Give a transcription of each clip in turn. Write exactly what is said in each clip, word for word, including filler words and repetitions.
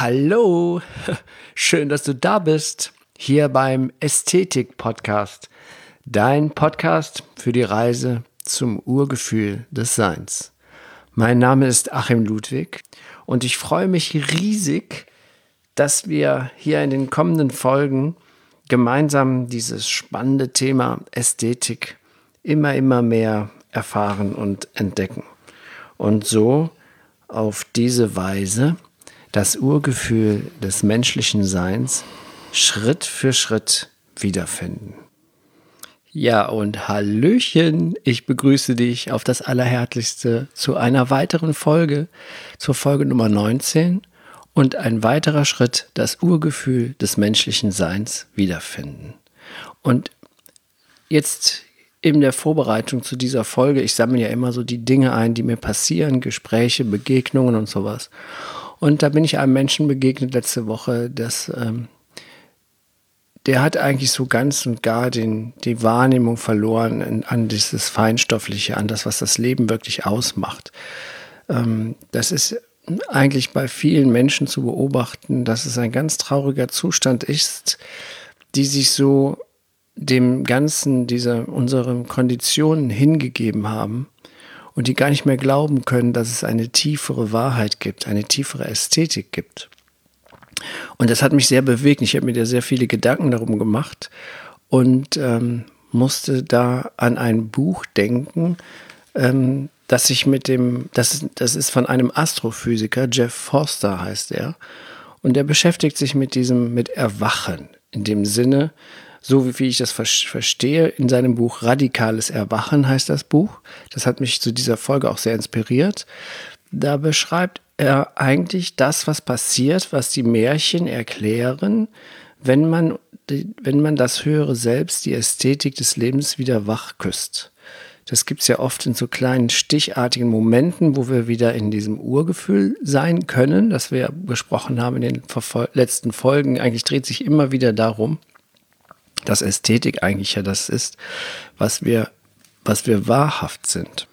Hallo, schön, dass du da bist, hier beim Ästhetik-Podcast, dein Podcast für die Reise zum Urgefühl des Seins. Mein Name ist Achim Ludwig und ich freue mich riesig, dass wir hier in den kommenden Folgen gemeinsam dieses spannende Thema Ästhetik immer, immer mehr erfahren und entdecken. Und so auf diese Weise das Urgefühl des menschlichen Seins Schritt für Schritt wiederfinden. Ja, und Hallöchen, ich begrüße dich auf das Allerherzlichste zu einer weiteren Folge, zur Folge Nummer neunzehn und ein weiterer Schritt, das Urgefühl des menschlichen Seins wiederfinden. Und jetzt in der Vorbereitung zu dieser Folge, ich sammle ja immer so die Dinge ein, die mir passieren, Gespräche, Begegnungen und sowas. Und da bin ich einem Menschen begegnet letzte Woche, dass, ähm, der hat eigentlich so ganz und gar den, die Wahrnehmung verloren in, an dieses Feinstoffliche, an das, was das Leben wirklich ausmacht. Ähm, das ist eigentlich bei vielen Menschen zu beobachten, dass es ein ganz trauriger Zustand ist, die sich so dem Ganzen, dieser, unseren Konditionen hingegeben haben und die gar nicht mehr glauben können, dass es eine tiefere Wahrheit gibt, eine tiefere Ästhetik gibt. Und das hat mich sehr bewegt. Ich habe mir da sehr viele Gedanken darum gemacht und ähm, musste da an ein Buch denken, ähm, das ich mit dem, das, das ist von einem Astrophysiker, Jeff Forster heißt er, und der beschäftigt sich mit diesem, mit Erwachen, in dem Sinne, so wie ich das verstehe, in seinem Buch Radikales Erwachen heißt das Buch. Das hat mich zu dieser Folge auch sehr inspiriert. Da beschreibt er eigentlich das, was passiert, was die Märchen erklären, wenn man, wenn man das höhere Selbst, die Ästhetik des Lebens wieder wach küsst. Das gibt es ja oft in so kleinen stichartigen Momenten, wo wir wieder in diesem Urgefühl sein können, das wir besprochen haben in den letzten Folgen. Eigentlich dreht sich immer wieder darum, dass Ästhetik eigentlich ja das ist, was wir, was wir wahrhaft sind.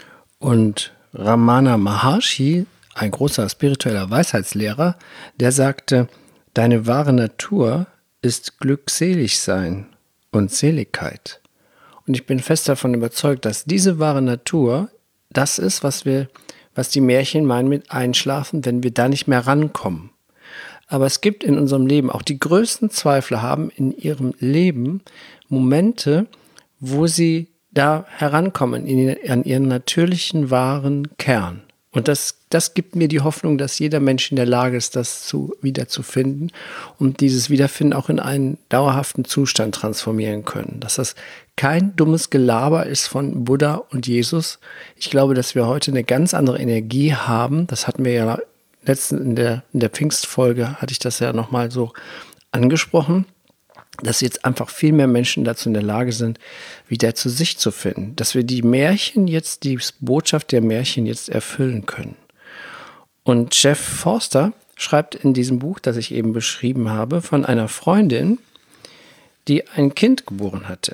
Und Ramana Maharshi, ein großer spiritueller Weisheitslehrer, der sagte, deine wahre Natur ist Glückseligsein und Seligkeit. Und ich bin fest davon überzeugt, dass diese wahre Natur das ist, was wir, was die Märchen meinen mit Einschlafen, wenn wir da nicht mehr rankommen. Aber es gibt in unserem Leben, auch die größten Zweifler haben in ihrem Leben Momente, wo sie da herankommen in, an ihren natürlichen, wahren Kern. Und das, das gibt mir die Hoffnung, dass jeder Mensch in der Lage ist, das zu, wiederzufinden und dieses Wiederfinden auch in einen dauerhaften Zustand transformieren können. Dass das kein dummes Gelaber ist von Buddha und Jesus. Ich glaube, dass wir heute eine ganz andere Energie haben. Das hatten wir ja letzten in der, in der Pfingstfolge, hatte ich das ja nochmal so angesprochen, dass jetzt einfach viel mehr Menschen dazu in der Lage sind, wieder zu sich zu finden. Dass wir die Märchen jetzt, die Botschaft der Märchen jetzt erfüllen können. Und Jeff Forster schreibt in diesem Buch, das ich eben beschrieben habe, von einer Freundin, die ein Kind geboren hatte.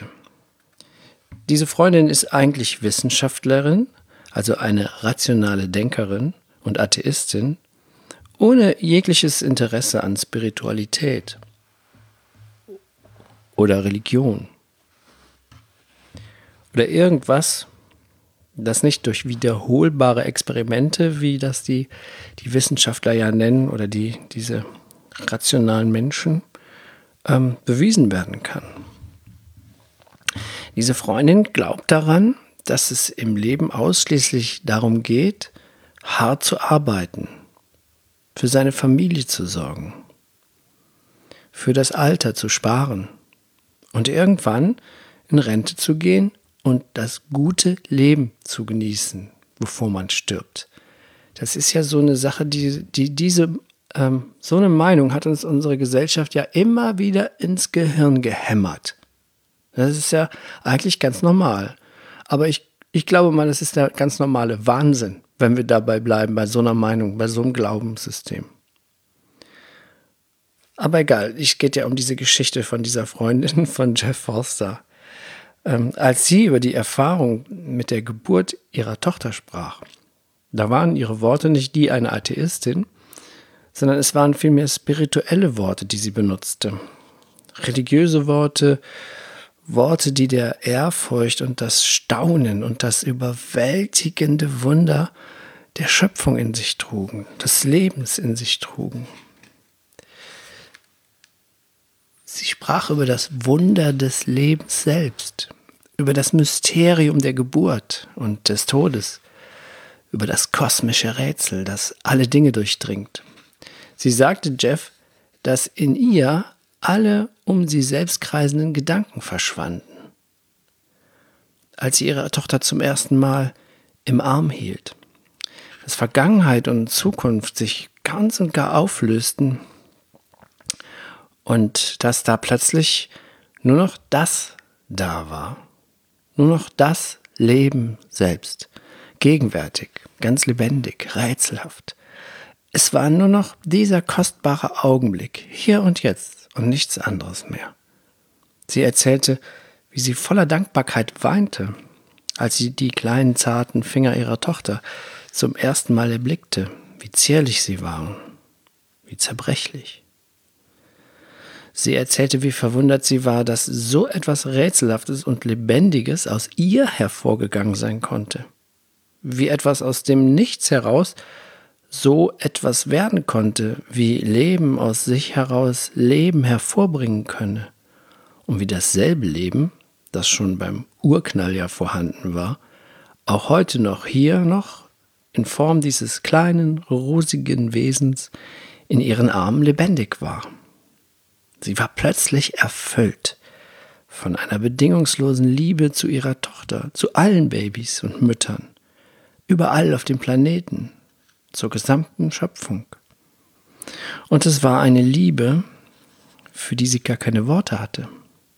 Diese Freundin ist eigentlich Wissenschaftlerin, also eine rationale Denkerin und Atheistin, ohne jegliches Interesse an Spiritualität oder Religion oder irgendwas, das nicht durch wiederholbare Experimente, wie das die, die Wissenschaftler ja nennen, oder die, diese rationalen Menschen, ähm, bewiesen werden kann. Diese Freundin glaubt daran, dass es im Leben ausschließlich darum geht, hart zu arbeiten, für seine Familie zu sorgen, für das Alter zu sparen und irgendwann in Rente zu gehen und das gute Leben zu genießen, bevor man stirbt. Das ist ja so eine Sache, die, die diese, ähm, so eine Meinung hat uns unsere Gesellschaft ja immer wieder ins Gehirn gehämmert. Das ist ja eigentlich ganz normal. Aber ich, ich glaube mal, das ist der ganz normale Wahnsinn, wenn wir dabei bleiben, bei so einer Meinung, bei so einem Glaubenssystem. Aber egal, es geht ja um diese Geschichte von dieser Freundin von Jeff Forster. Ähm, als sie über die Erfahrung mit der Geburt ihrer Tochter sprach, da waren ihre Worte nicht die einer Atheistin, sondern es waren vielmehr spirituelle Worte, die sie benutzte. Religiöse Worte, Worte, die der Ehrfurcht und das Staunen und das überwältigende Wunder der Schöpfung in sich trugen, des Lebens in sich trugen. Sie sprach über das Wunder des Lebens selbst, über das Mysterium der Geburt und des Todes, über das kosmische Rätsel, das alle Dinge durchdringt. Sie sagte Jeff, dass in ihr alle um sie selbst kreisenden Gedanken verschwanden. Als sie ihre Tochter zum ersten Mal im Arm hielt, dass Vergangenheit und Zukunft sich ganz und gar auflösten und dass da plötzlich nur noch das da war, nur noch das Leben selbst, gegenwärtig, ganz lebendig, rätselhaft. Es war nur noch dieser kostbare Augenblick, hier und jetzt und nichts anderes mehr. Sie erzählte, wie sie voller Dankbarkeit weinte, als sie die kleinen zarten Finger ihrer Tochter zum ersten Mal erblickte, wie zierlich sie waren, wie zerbrechlich. Sie erzählte, wie verwundert sie war, dass so etwas Rätselhaftes und Lebendiges aus ihr hervorgegangen sein konnte. Wie etwas aus dem Nichts heraus so etwas werden konnte, wie Leben aus sich heraus Leben hervorbringen könne. Und wie dasselbe Leben, das schon beim Urknall ja vorhanden war, auch heute noch hier noch in Form dieses kleinen, rosigen Wesens in ihren Armen lebendig war. Sie war plötzlich erfüllt von einer bedingungslosen Liebe zu ihrer Tochter, zu allen Babys und Müttern, überall auf dem Planeten, zur gesamten Schöpfung. Und es war eine Liebe, für die sie gar keine Worte hatte.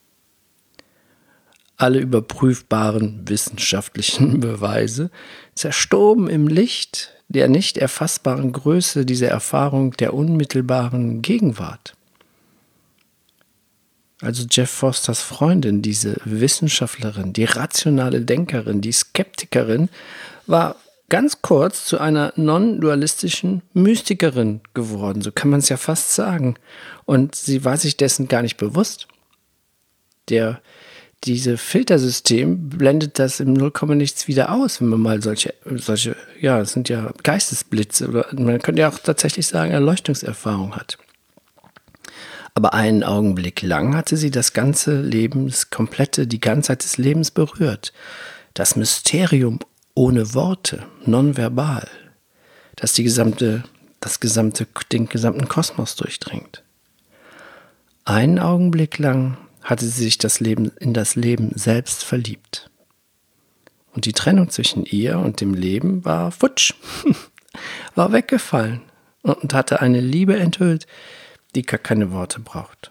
Alle überprüfbaren wissenschaftlichen Beweise zerstoben im Licht der nicht erfassbaren Größe dieser Erfahrung der unmittelbaren Gegenwart. Also Jeff Fosters Freundin, diese Wissenschaftlerin, die rationale Denkerin, die Skeptikerin, war ganz kurz zu einer non-dualistischen Mystikerin geworden, so kann man es ja fast sagen. Und sie war sich dessen gar nicht bewusst. Der, diese Filtersystem blendet das im Nullkomma nichts wieder aus, wenn man mal solche, solche, ja, es sind ja Geistesblitze, oder man könnte ja auch tatsächlich sagen, Erleuchtungserfahrung hat. Aber einen Augenblick lang hatte sie das ganze Leben, das komplette, die Ganzheit des Lebens berührt. Das Mysterium ohne Worte, nonverbal, das die gesamte, das gesamte, den gesamten Kosmos durchdringt. Einen Augenblick lang hatte sie sich das Leben, in das Leben selbst verliebt. Und die Trennung zwischen ihr und dem Leben war futsch, war weggefallen und hatte eine Liebe enthüllt, die gar keine Worte braucht.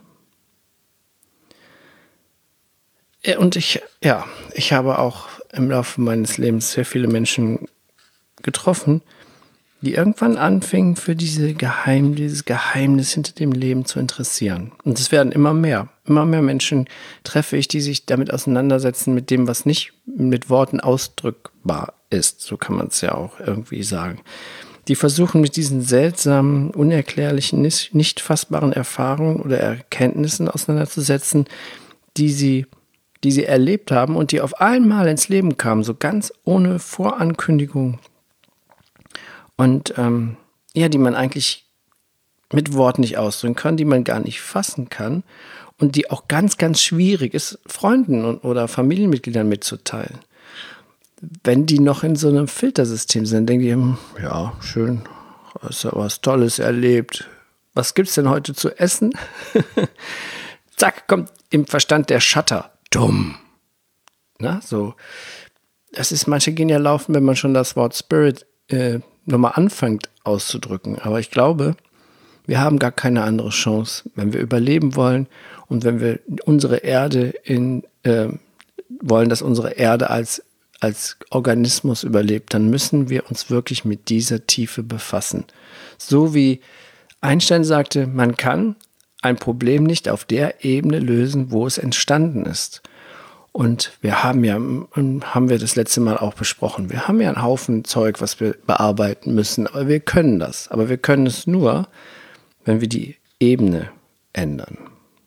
Und ich, ja, ich habe auch im Laufe meines Lebens sehr viele Menschen getroffen, die irgendwann anfingen, für diese Geheim, dieses Geheimnis hinter dem Leben zu interessieren. Und es werden immer mehr. Immer mehr Menschen treffe ich, die sich damit auseinandersetzen, mit dem, was nicht mit Worten ausdrückbar ist. So kann man es ja auch irgendwie sagen. Die versuchen mit diesen seltsamen, unerklärlichen, nicht fassbaren Erfahrungen oder Erkenntnissen auseinanderzusetzen, die sie, die sie erlebt haben und die auf einmal ins Leben kamen, so ganz ohne Vorankündigung. Und ähm, ja, die man eigentlich mit Worten nicht ausdrücken kann, die man gar nicht fassen kann und die auch ganz, ganz schwierig ist, Freunden und, oder Familienmitgliedern mitzuteilen. Wenn die noch in so einem Filtersystem sind, denken die, hm, ja, schön, hast du was Tolles erlebt. Was gibt's denn heute zu essen? Zack, kommt im Verstand der Shutter. Dumm. Na, so. Das ist, manche gehen ja laufen, wenn man schon das Wort Spirit äh, nochmal anfängt auszudrücken. Aber ich glaube, wir haben gar keine andere Chance, wenn wir überleben wollen und wenn wir unsere Erde in, äh, wollen, dass unsere Erde als als Organismus überlebt, dann müssen wir uns wirklich mit dieser Tiefe befassen. So wie Einstein sagte, man kann ein Problem nicht auf der Ebene lösen, wo es entstanden ist. Und wir haben ja, haben wir das letzte Mal auch besprochen, wir haben ja einen Haufen Zeug, was wir bearbeiten müssen, aber wir können das. Aber wir können es nur, wenn wir die Ebene ändern.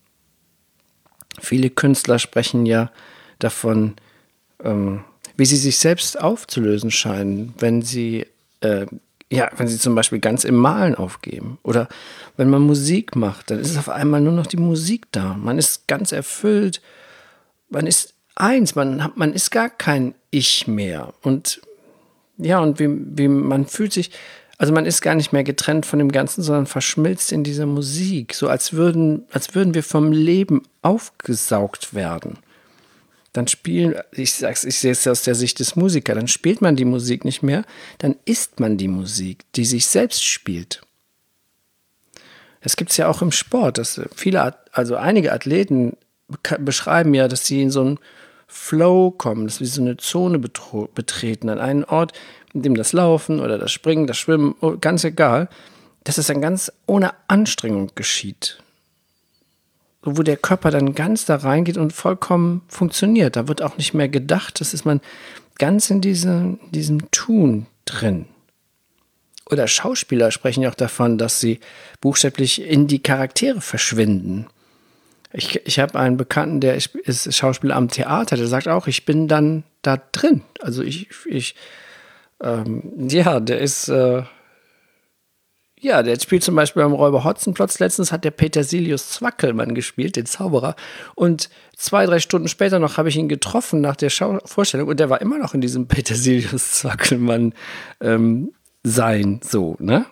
Viele Künstler sprechen ja davon, ähm, wie sie sich selbst aufzulösen scheinen, wenn sie, äh, ja, wenn sie zum Beispiel ganz im Malen aufgeben. Oder wenn man Musik macht, dann ist auf einmal nur noch die Musik da. Man ist ganz erfüllt, man ist eins, man, hat, man ist gar kein Ich mehr. Und ja, und wie, wie man fühlt sich, also man ist gar nicht mehr getrennt von dem Ganzen, sondern verschmilzt in dieser Musik, so als würden, als würden wir vom Leben aufgesaugt werden. Dann spielen, ich sag's, ich sehe es aus der Sicht des Musikers, dann spielt man die Musik nicht mehr, dann ist man die Musik, die sich selbst spielt. Das gibt es ja auch im Sport, dass viele, also einige Athleten beschreiben ja, dass sie in so einen Flow kommen, dass sie so eine Zone betro- betreten, an einen Ort, in dem das Laufen oder das Springen, das Schwimmen, ganz egal, dass es dann ganz ohne Anstrengung geschieht. Wo der Körper dann ganz da reingeht und vollkommen funktioniert. Da wird auch nicht mehr gedacht, das ist man ganz in diese, diesem Tun drin. Oder Schauspieler sprechen ja auch davon, dass sie buchstäblich in die Charaktere verschwinden. Ich, ich habe einen Bekannten, der ist, ist Schauspieler am Theater, der sagt auch, ich bin dann da drin. Also ich, ich ähm, ja, der ist, äh, ja, der spielt zum Beispiel beim Räuber Hotzenplotz. Letztens hat der Petersilius Zwackelmann gespielt, den Zauberer. Und zwei, drei Stunden später noch habe ich ihn getroffen nach der Schau- Vorstellung und der war immer noch in diesem Petersilius Zwackelmann ähm, sein, so, ne?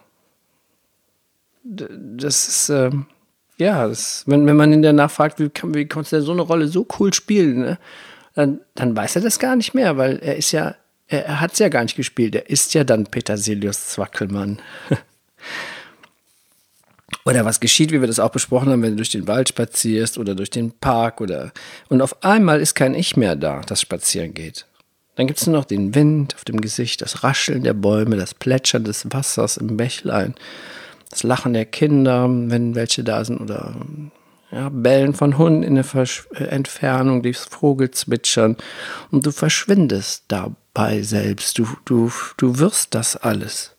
Das ist, ähm, ja, das, wenn, wenn man ihn danach fragt, wie, kann, wie konntest du so eine Rolle so cool spielen, ne? Dann, dann weiß er das gar nicht mehr, weil er ist ja, er, er hat es ja gar nicht gespielt. Er ist ja dann Petersilius Zwackelmann. Oder was geschieht, wie wir das auch besprochen haben, wenn du durch den Wald spazierst oder durch den Park oder und auf einmal ist kein Ich mehr da, das spazieren geht. Dann gibt es nur noch den Wind auf dem Gesicht, das Rascheln der Bäume, das Plätschern des Wassers im Bächlein, das Lachen der Kinder, wenn welche da sind, oder ja, Bellen von Hunden in der Versch- Entfernung, das Vogelzwitschern, und du verschwindest dabei selbst, du, du, du wirst das alles.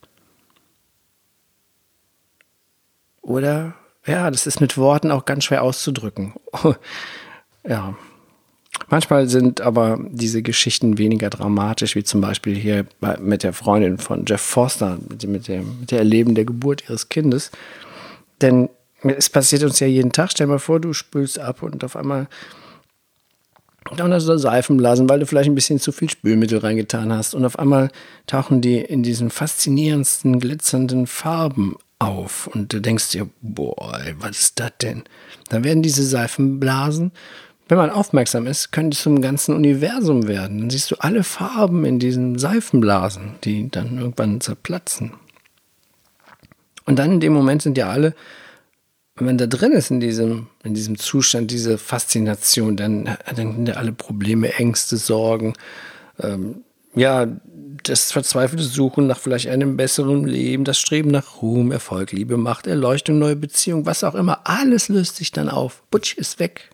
Oder, ja, das ist mit Worten auch ganz schwer auszudrücken. Ja. Manchmal sind aber diese Geschichten weniger dramatisch, wie zum Beispiel hier bei, mit der Freundin von Jeff Foster, mit, mit, dem, mit der Erleben der Geburt ihres Kindes. Denn es passiert uns ja jeden Tag. Stell dir mal vor, du spülst ab und auf einmal dann hast du Seifenblasen, weil du vielleicht ein bisschen zu viel Spülmittel reingetan hast. Und auf einmal tauchen die in diesen faszinierendsten, glitzernden Farben auf. Und du denkst dir, boah, ey, was ist das denn? Dann werden diese Seifenblasen, wenn man aufmerksam ist, können die zum ganzen Universum werden. Dann siehst du alle Farben in diesen Seifenblasen, die dann irgendwann zerplatzen. Und dann in dem Moment sind ja alle, wenn man da drin ist in diesem, in diesem Zustand, diese Faszination, dann, dann sind ja alle Probleme, Ängste, Sorgen, ähm, ja, das verzweifelte Suchen nach vielleicht einem besseren Leben, das Streben nach Ruhm, Erfolg, Liebe, Macht, Erleuchtung, neue Beziehung, was auch immer, alles löst sich dann auf. Butsch ist weg.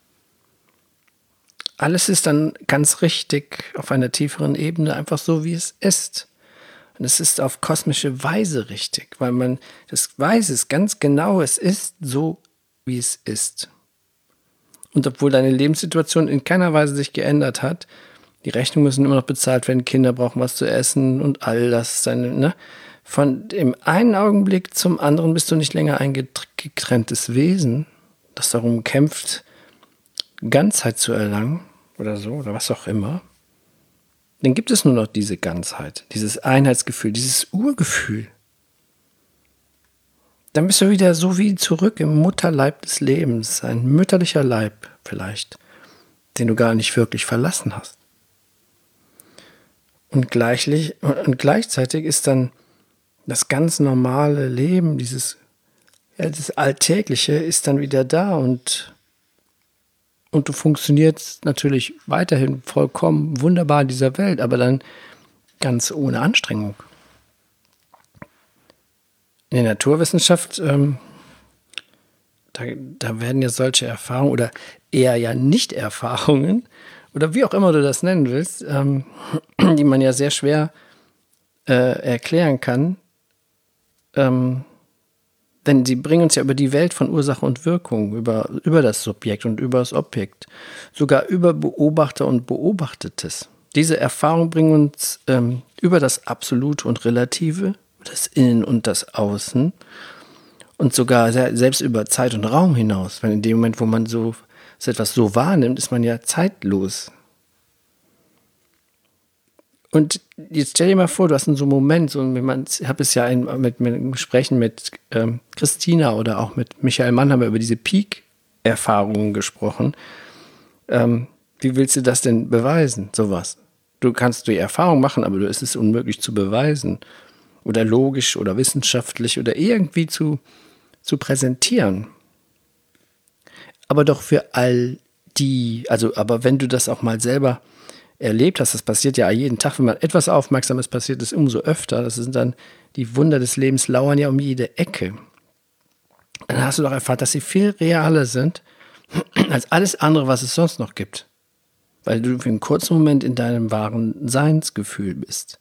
Alles ist dann ganz richtig auf einer tieferen Ebene, einfach so, wie es ist. Und es ist auf kosmische Weise richtig, weil man das weiß, es ganz genau, es ist so, wie es ist. Und obwohl deine Lebenssituation in keiner Weise sich geändert hat, die Rechnungen müssen immer noch bezahlt werden, Kinder brauchen was zu essen und all das. Seine, ne? Von dem einen Augenblick zum anderen bist du nicht länger ein getrenntes Wesen, das darum kämpft, Ganzheit zu erlangen oder so, oder was auch immer. Dann gibt es nur noch diese Ganzheit, dieses Einheitsgefühl, dieses Urgefühl. Dann bist du wieder so wie zurück im Mutterleib des Lebens, ein mütterlicher Leib vielleicht, den du gar nicht wirklich verlassen hast. Und, gleichlich, und gleichzeitig ist dann das ganz normale Leben, dieses ja, das Alltägliche ist dann wieder da und Und du funktionierst natürlich weiterhin vollkommen wunderbar in dieser Welt, aber dann ganz ohne Anstrengung. In der Naturwissenschaft, ähm, da, da werden ja solche Erfahrungen oder eher ja Nicht-Erfahrungen oder wie auch immer du das nennen willst, ähm, die man ja sehr schwer äh, erklären kann, ähm, Denn sie bringen uns ja über die Welt von Ursache und Wirkung, über, über das Subjekt und über das Objekt, sogar über Beobachter und Beobachtetes. Diese Erfahrungen bringen uns ähm, über das Absolute und Relative, das Innen und das Außen und sogar selbst über Zeit und Raum hinaus. Weil in dem Moment, wo man so, so etwas so wahrnimmt, ist man ja zeitlos. Und jetzt stell dir mal vor, du hast in so einem Moment, so, ich habe es ja in, mit, mit Gesprächen mit ähm, Christina oder auch mit Michael Mann haben wir über diese Peak-Erfahrungen gesprochen. Ähm, wie willst du das denn beweisen, sowas? Du kannst die Erfahrung machen, aber es ist unmöglich zu beweisen oder logisch oder wissenschaftlich oder irgendwie zu, zu präsentieren. Aber doch für all die, also aber wenn du das auch mal selber erlebt hast, das passiert ja jeden Tag, wenn man etwas Aufmerksames passiert ist, umso öfter, das sind dann die Wunder des Lebens, lauern ja um jede Ecke. Dann hast du doch erfahren, dass sie viel realer sind als alles andere, was es sonst noch gibt. Weil du für einen kurzen Moment in deinem wahren Seinsgefühl bist.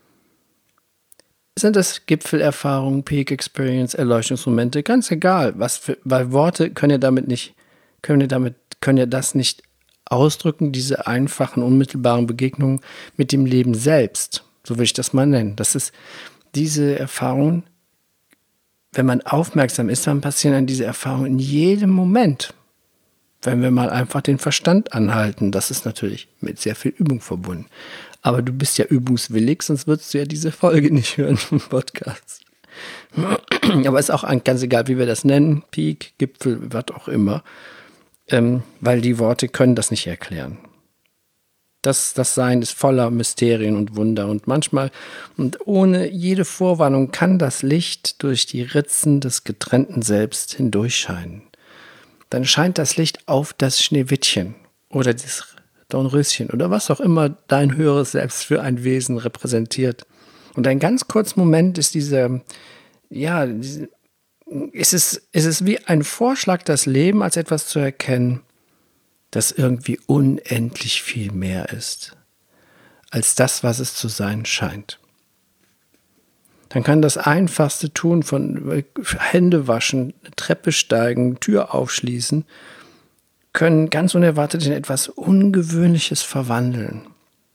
Sind das Gipfelerfahrungen, Peak Experience, Erleuchtungsmomente, ganz egal, was für, weil Worte können ja damit nicht, können ja damit, können ja das nicht ausdrücken, diese einfachen, unmittelbaren Begegnungen mit dem Leben selbst. So will ich das mal nennen. Das ist diese Erfahrungen, wenn man aufmerksam ist, dann passieren dann diese Erfahrungen in jedem Moment. Wenn wir mal einfach den Verstand anhalten, das ist natürlich mit sehr viel Übung verbunden. Aber du bist ja übungswillig, sonst würdest du ja diese Folge nicht hören im Podcast. Aber ist auch ganz egal, wie wir das nennen, Peak, Gipfel, was auch immer, ähm, weil die Worte können das nicht erklären. Das, das Sein ist voller Mysterien und Wunder und manchmal, und ohne jede Vorwarnung kann das Licht durch die Ritzen des getrennten Selbst hindurchscheinen. Dann scheint das Licht auf das Schneewittchen oder das Dornröschen oder was auch immer dein höheres Selbst für ein Wesen repräsentiert. Und ein ganz kurzer Moment ist dieser, ja, diese, ist es, ist es wie ein Vorschlag, das Leben als etwas zu erkennen, das irgendwie unendlich viel mehr ist, als das, was es zu sein scheint. Dann kann das einfachste Tun von Hände waschen, eine Treppe steigen, Tür aufschließen, können ganz unerwartet in etwas Ungewöhnliches verwandeln.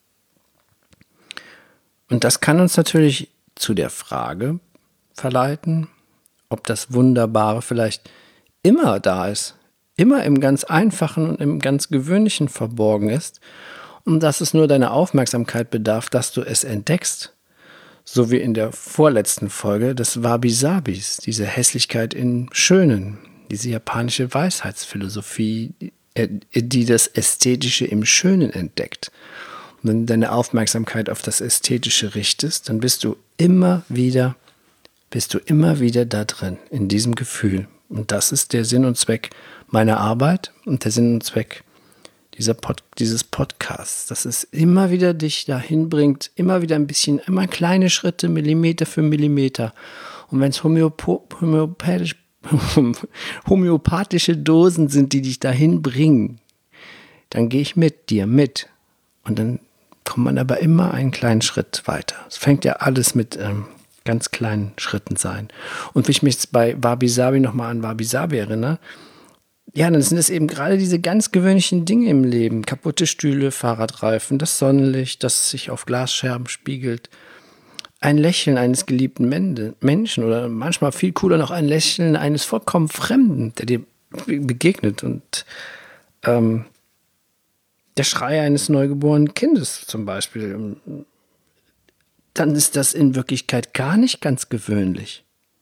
Und das kann uns natürlich zu der Frage verleiten, ob das Wunderbare vielleicht immer da ist, immer im ganz Einfachen und im ganz Gewöhnlichen verborgen ist und dass es nur deiner Aufmerksamkeit bedarf, dass du es entdeckst. So wie in der vorletzten Folge des Wabi-Sabis, diese Hässlichkeit im Schönen, diese japanische Weisheitsphilosophie, die das Ästhetische im Schönen entdeckt. Und wenn du deine Aufmerksamkeit auf das Ästhetische richtest, dann bist du immer wieder, bist du immer wieder da drin, in diesem Gefühl. Und das ist der Sinn und Zweck meiner Arbeit und der Sinn und Zweck Dieser Pod, dieses Podcasts, dass es immer wieder dich dahin bringt, immer wieder ein bisschen, immer kleine Schritte, Millimeter für Millimeter. Und wenn es homöopo- homöopathisch, homöopathische Dosen sind, die dich dahin bringen, dann gehe ich mit dir mit. Und dann kommt man aber immer einen kleinen Schritt weiter. Es fängt ja alles mit ähm, ganz kleinen Schritten sein. Und wenn ich mich jetzt bei Wabi Sabi nochmal an Wabi Sabi erinnere, ja, dann sind es eben gerade diese ganz gewöhnlichen Dinge im Leben. Kaputte Stühle, Fahrradreifen, das Sonnenlicht, das sich auf Glasscherben spiegelt. Ein Lächeln eines geliebten Menschen oder manchmal viel cooler noch ein Lächeln eines vollkommen Fremden, der dir begegnet. Und ähm, der Schrei eines neugeborenen Kindes zum Beispiel. Dann ist das in Wirklichkeit gar nicht ganz gewöhnlich.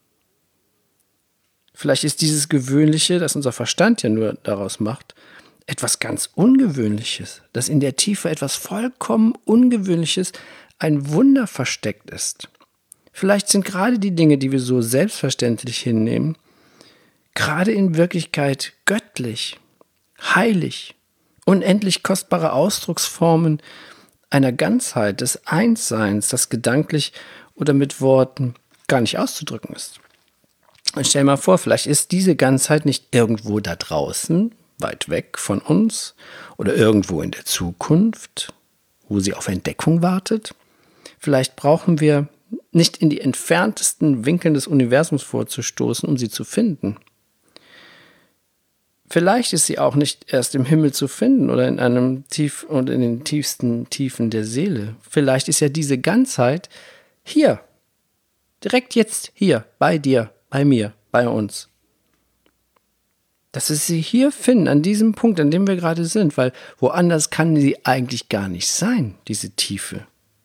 Vielleicht ist dieses Gewöhnliche, das unser Verstand ja nur daraus macht, etwas ganz Ungewöhnliches, dass in der Tiefe etwas vollkommen Ungewöhnliches, ein Wunder versteckt ist. Vielleicht sind gerade die Dinge, die wir so selbstverständlich hinnehmen, gerade in Wirklichkeit göttlich, heilig, unendlich kostbare Ausdrucksformen einer Ganzheit, des Einsseins, das gedanklich oder mit Worten gar nicht auszudrücken ist. Und stell dir mal vor, vielleicht ist diese Ganzheit nicht irgendwo da draußen, weit weg von uns oder irgendwo in der Zukunft, wo sie auf Entdeckung wartet. Vielleicht brauchen wir nicht in die entferntesten Winkeln des Universums vorzustoßen, um sie zu finden. Vielleicht ist sie auch nicht erst im Himmel zu finden oder in einem tief und in den tiefsten Tiefen der Seele. Vielleicht ist ja diese Ganzheit hier, direkt jetzt hier, bei dir, bei mir, bei uns. Dass wir sie hier finden, an diesem Punkt, an dem wir gerade sind, weil woanders kann sie eigentlich gar nicht sein, diese Tiefe.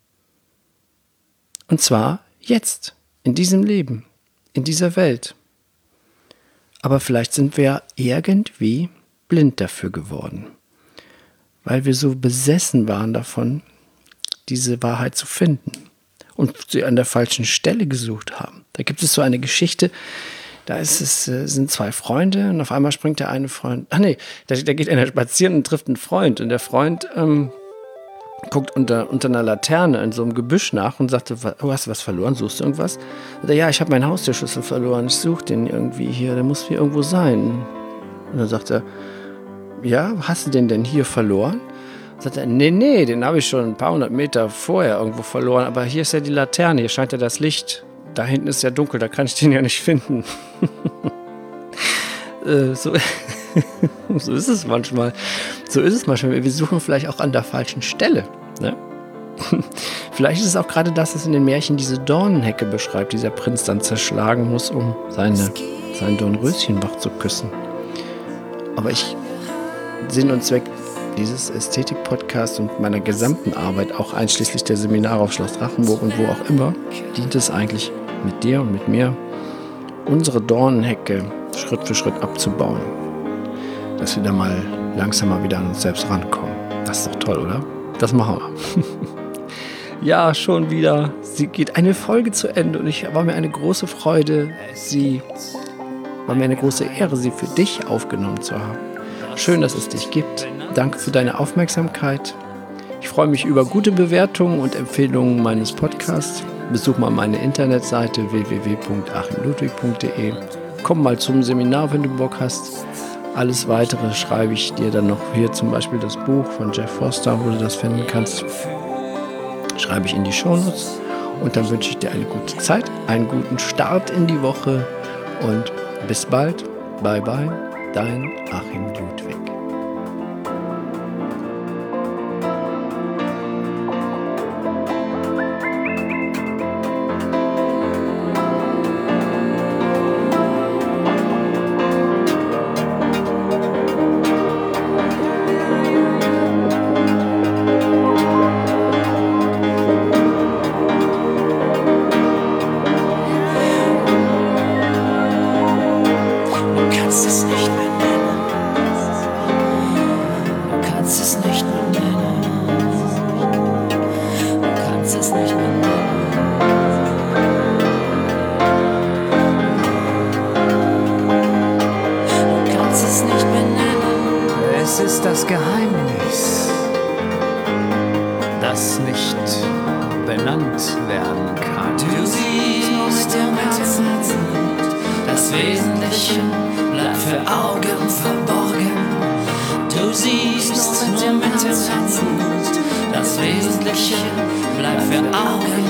Und zwar jetzt, in diesem Leben, in dieser Welt. Aber vielleicht sind wir irgendwie blind dafür geworden, weil wir so besessen waren davon, diese Wahrheit zu finden und sie an der falschen Stelle gesucht haben. Da gibt es so eine Geschichte, da ist es, sind zwei Freunde und auf einmal springt der eine Freund, ach nee, da, da geht einer spazieren und trifft einen Freund und der Freund ähm, guckt unter, unter einer Laterne in so einem Gebüsch nach und sagt, oh, hast du was verloren, suchst du irgendwas? Und er, ja, ich habe meinen Haustürschlüssel verloren, ich suche den irgendwie hier, der muss hier irgendwo sein. Und dann sagt er, ja, hast du den denn hier verloren? Und sagt er, nee, nee, den habe ich schon ein paar hundert Meter vorher irgendwo verloren, aber hier ist ja die Laterne, hier scheint ja das Licht. Da hinten ist ja dunkel, da kann ich den ja nicht finden. äh, so, so ist es manchmal. So ist es manchmal. Wir suchen vielleicht auch an der falschen Stelle. Ne? Vielleicht ist es auch gerade das, was in den Märchen diese Dornenhecke beschreibt, die der Prinz dann zerschlagen muss, um seine, sein Dornröschenbach zu küssen. Aber ich, Sinn und Zweck dieses Ästhetik-Podcasts und meiner gesamten Arbeit, auch einschließlich der Seminare auf Schloss Drachenburg und wo auch immer, dient es eigentlich mit dir und mit mir, unsere Dornenhecke Schritt für Schritt abzubauen. Dass wir da mal langsam mal wieder an uns selbst rankommen. Das ist doch toll, oder? Das machen wir. Ja, schon wieder. Sie geht eine Folge zu Ende und ich war mir eine große Freude, sie war mir eine große Ehre, sie für dich aufgenommen zu haben. Schön, dass es dich gibt. Danke für deine Aufmerksamkeit. Ich freue mich über gute Bewertungen und Empfehlungen meines Podcasts. Besuch mal meine Internetseite w w w punkt achim ludwig punkt d e. Komm mal zum Seminar, wenn du Bock hast. Alles Weitere schreibe ich dir dann noch hier, zum Beispiel das Buch von Jeff Foster, wo du das finden kannst. Schreibe ich in die Shownotes. Und dann wünsche ich dir eine gute Zeit, einen guten Start in die Woche und bis bald. Bye bye, dein Achim Ludwig. Es ist das Geheimnis, das nicht benannt werden kann. Du siehst im Herzen, das Wesentliche bleibt für Augen verborgen. Du siehst nur mit dem Herzen, das Wesentliche bleibt für Augen